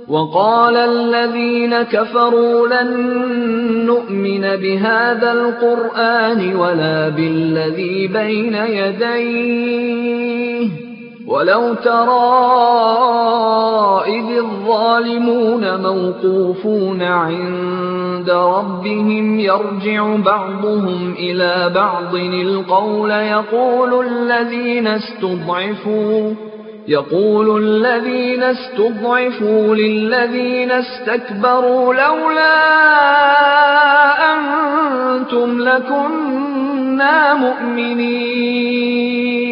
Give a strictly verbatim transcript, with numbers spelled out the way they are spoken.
وقال الذين كفروا لن نؤمن بهذا القرآن ولا بالذي بين يديه ولو ترى إذ الظالمون موقوفون عند ربهم يرجع بعضهم إلى بعض القول يقول الذين استضعفوا يقول الذين استضعفوا للذين استكبروا لولا أنتم لكنا مؤمنين